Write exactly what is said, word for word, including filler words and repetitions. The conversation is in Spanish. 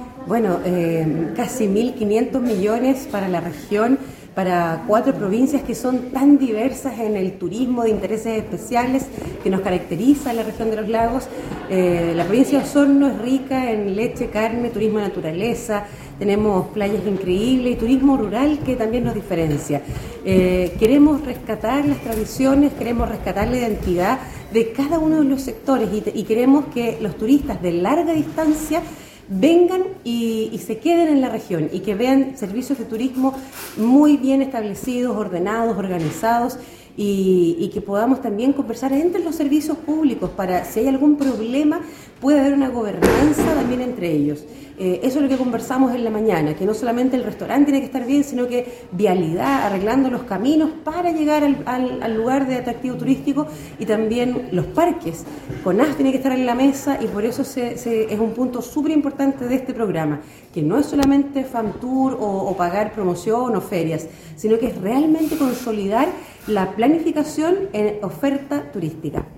Bueno, eh, casi mil quinientos millones para la región, para cuatro provincias que son tan diversas en el turismo de intereses especiales que nos caracteriza en la región de los lagos. Eh, la provincia de Osorno es rica en leche, carne, turismo de naturaleza, tenemos playas increíbles y turismo rural que también nos diferencia. Eh, queremos rescatar las tradiciones, queremos rescatar la identidad de cada uno de los sectores y, te, y queremos que los turistas de larga distancia vengan y, y se queden en la región y que vean servicios de turismo muy bien establecidos, ordenados, organizados y, y que podamos también conversar entre los servicios públicos para, si hay algún problema, puede haber una gobernanza también entre ellos. Eh, eso es lo que conversamos en la mañana, que no solamente el restaurante tiene que estar bien, sino que vialidad, arreglando los caminos para llegar al, al, al lugar de atractivo turístico y también los parques. CONAF tiene que estar en la mesa y por eso se, se, es un punto súper importante de este programa, que no es solamente FAMTUR o, o pagar promoción o ferias, sino que es realmente consolidar la planificación en oferta turística.